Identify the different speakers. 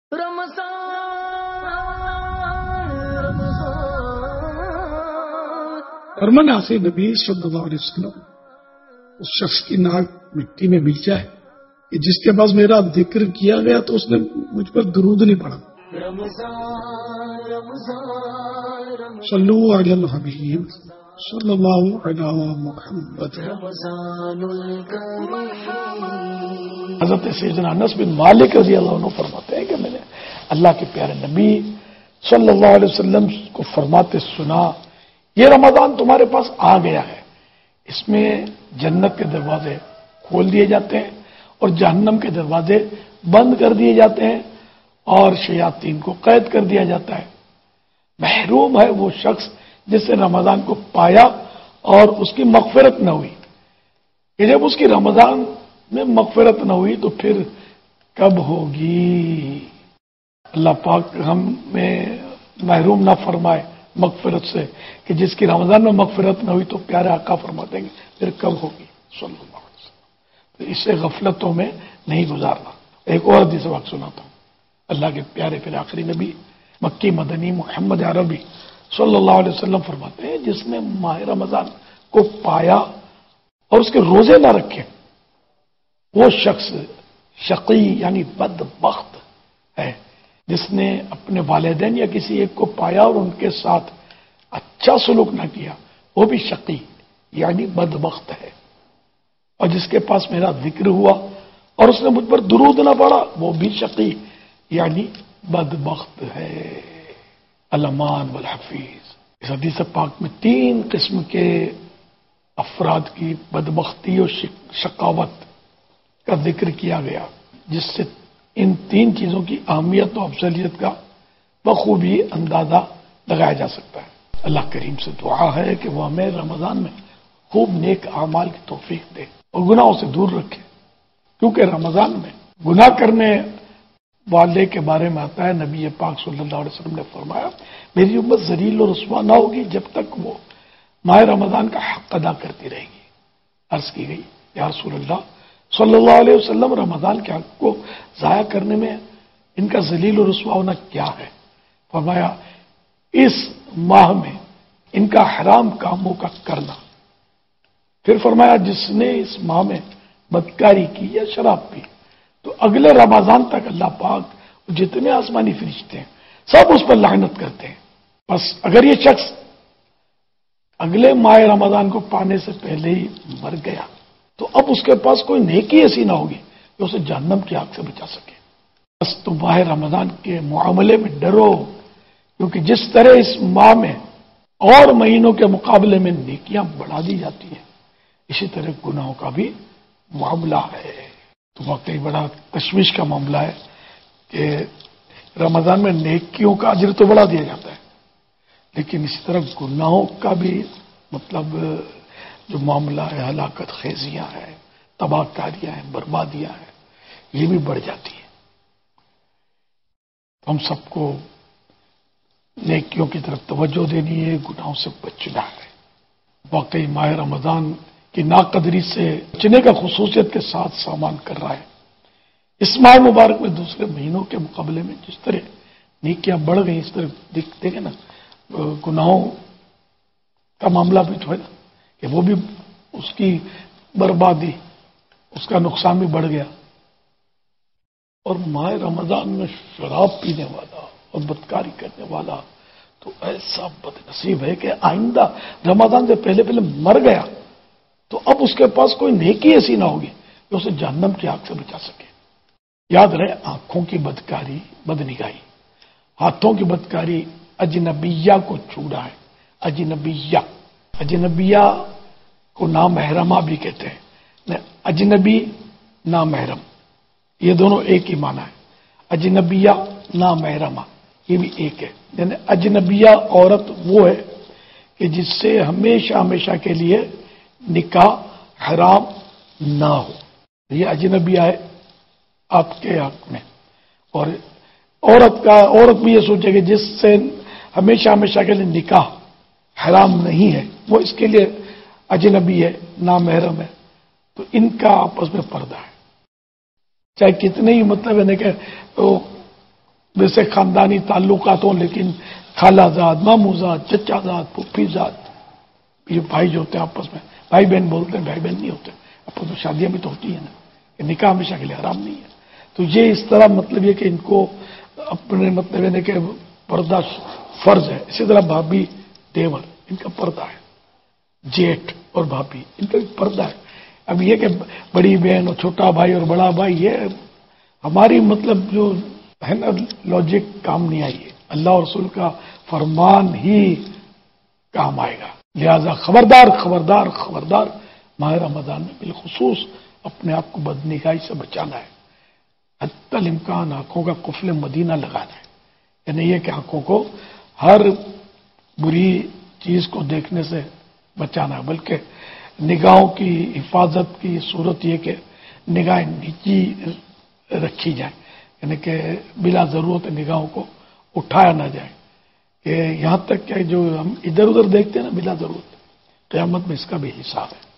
Speaker 1: فرمان آخر نبی صلی اللہ علیہ وسلم اس شخص کی ناک مٹی میں مل جائے کہ جس کے پاس میرا ذکر کیا گیا تو اس نے مجھ پر درود نہیں پڑھا. صلو علی الحبیب صلی اللہ علی محمد. حضرت سیدنا انس بن مالک رضی اللہ عنہ فرماتے ہیں کہ میں نے اللہ کے پیارے نبی صلی اللہ علیہ وسلم کو فرماتے سنا، یہ رمضان تمہارے پاس آ گیا ہے، اس میں جنت کے دروازے کھول دیے جاتے ہیں اور جہنم کے دروازے بند کر دیے جاتے ہیں اور شیاطین کو قید کر دیا جاتا ہے. محروم ہے وہ شخص جس نے رمضان کو پایا اور اس کی مغفرت نہ ہوئی. کہ جب اس کی رمضان میں مغفرت نہ ہوئی تو پھر کب ہوگی؟ اللہ پاک ہمیں محروم نہ فرمائے مغفرت سے، کہ جس کی رمضان میں مغفرت نہ ہوئی تو پیارے آقا فرما دیں گے پھر کب ہوگی صلی اللہ علیہ وسلم. تو اسے غفلتوں میں نہیں گزارنا. ایک اور حدیث واقع سناتا ہوں. اللہ کے پیارے پھر آخری نبی مکی مدنی محمد عربی صلی اللہ علیہ وسلم فرماتے ہیں جس نے ماہ رمضان کو پایا اور اس کے روزے نہ رکھے وہ شخص شقی یعنی بدبخت ہے. جس نے اپنے والدین یا کسی ایک کو پایا اور ان کے ساتھ اچھا سلوک نہ کیا وہ بھی شقی یعنی بدبخت ہے. اور جس کے پاس میرا ذکر ہوا اور اس نے مجھ پر درود نہ پڑا وہ بھی شقی یعنی بدبخت ہے. الامان والحفیظ. اس حدیث پاک میں 3 قسم کے افراد کی بدبختی اور شقاوت کا ذکر کیا گیا جس سے ان 3 چیزوں کی اہمیت و افضلیت کا بخوبی اندازہ لگایا جا سکتا ہے. اللہ کریم سے دعا ہے کہ وہ ہمیں رمضان میں خوب نیک اعمال کی توفیق دے اور گناہوں سے دور رکھے، کیونکہ رمضان میں گناہ کرنے والے کے بارے میں آتا ہے نبی پاک صلی اللہ علیہ وسلم نے فرمایا میری امت ذلیل اور رسوا نہ ہوگی جب تک وہ ماہ رمضان کا حق ادا کرتی رہے گی. عرض کی گئی یا رسول اللہ صلی اللہ علیہ وسلم رمضان کے حق کو ضائع کرنے میں ان کا ذلیل و رسوا ہونا کیا ہے؟ فرمایا اس ماہ میں ان کا حرام کاموں کا کرنا. پھر فرمایا جس نے اس ماہ میں بدکاری کی یا شراب پی تو اگلے رمضان تک اللہ پاک جتنے آسمانی فرشتے ہیں سب اس پر لعنت کرتے ہیں. بس اگر یہ شخص اگلے ماہ رمضان کو پانے سے پہلے ہی مر گیا تو اب اس کے پاس کوئی نیکی ایسی نہ ہوگی کہ اسے جہنم کی آگ سے بچا سکے. بس تم ماہ رمضان کے معاملے میں ڈرو، کیونکہ جس طرح اس ماہ میں اور مہینوں کے مقابلے میں نیکیاں بڑھا دی جاتی ہیں اسی طرح گناہوں کا بھی معاملہ ہے. تو واقعی بڑا تشویش کا معاملہ ہے کہ رمضان میں نیکیوں کا اجر تو بڑھا دیا جاتا ہے لیکن اسی طرح گناہوں کا بھی مطلب جو معاملہ ہے ہلاکت خیزیاں ہیں، تباہ کاریاں ہیں، بربادیاں ہیں، یہ بھی بڑھ جاتی ہیں. ہم سب کو نیکیوں کی طرف توجہ دینی ہے، گناہوں سے بچنا ہے. واقعی ماہ رمضان کی ناقدری سے بچنے کا خصوصیت کے ساتھ سامان کر رہا ہے. اس ماہ مبارک میں دوسرے مہینوں کے مقابلے میں جس طرح نیکیاں بڑھ گئی اس طرح دیکھیں نا گناہوں کا معاملہ بھی تو ہے نا کہ وہ بھی اس کی بربادی اس کا نقصان بھی بڑھ گیا. اور ماہ رمضان میں شراب پینے والا اور بدکاری کرنے والا تو ایسا بد نصیب ہے کہ آئندہ رمضان سے پہلے مر گیا تو اب اس کے پاس کوئی نیکی ایسی نہ ہوگی کہ اسے جہنم کی آگ سے بچا سکے. یاد رہے آنکھوں کی بدکاری بدنگاہی، ہاتھوں کی بدکاری اجنبیہ کو چھوڑا ہے. اجنبیہ کو نامحرمہ بھی کہتے ہیں. اجنبی نامحرم یہ دونوں ایک ہی معنی ہے. اجنبیہ نامحرمہ یہ بھی ایک ہے. یعنی اجنبیہ عورت وہ ہے کہ جس سے ہمیشہ ہمیشہ کے لیے نکاح حرام نہ ہو، یہ اجنبیہ ہے آپ کے حق میں. اور عورت بھی یہ سوچے کہ جس سے ہمیشہ ہمیشہ کے لیے نکاح حرام نہیں ہے وہ اس کے لیے اجنبی ہے، نامحرم ہے. تو ان کا آپس میں پردہ ہے، چاہے کتنے ہی مطلب ہے کہ ویسے خاندانی تعلقات ہوں لیکن خالہ زاد، ماموں زاد، چچا زاد، پھوپھی زاد، یہ بھائی جو ہوتے ہیں آپس میں بھائی بہن بولتے ہیں، بھائی بہن نہیں ہوتے. اب تو شادیاں بھی تو ہوتی ہیں نا، کہ نکاح ہمیشہ کے لیے حرام نہیں ہے. تو یہ اس طرح مطلب یہ کہ ان کو اپنے مطلب یہ کہ پردہ فرض ہے. اسی طرح بھابھی دیور ان کا پردہ ہے، جیٹھ اور بھابھی ان کا پردہ ہے. اب یہ کہ بڑی بہن اور چھوٹا بھائی اور بڑا بھائی، یہ ہماری مطلب جو ہے نا لاجک کام نہیں آئی ہے. اللہ اور رسول کا فرمان ہی کام آئے گا. لہذا خبردار خبردار خبردار، ماہ رمضان میں بالخصوص اپنے آپ کو بدنگاہی سے بچانا ہے. حتی الامکان آنکھوں کا قفل مدینہ لگانا ہے. یعنی یہ کہ آنکھوں کو ہر بری چیز کو دیکھنے سے بچانا ہے، بلکہ نگاہوں کی حفاظت کی صورت یہ کہ نگاہیں نیچی رکھی جائیں، یعنی کہ بلا ضرورت نگاہوں کو اٹھایا نہ جائے. کہ یہاں تک کہ جو ہم ادھر ادھر دیکھتے ہیں نا بلا ضرورت، قیامت میں اس کا بھی حساب ہے.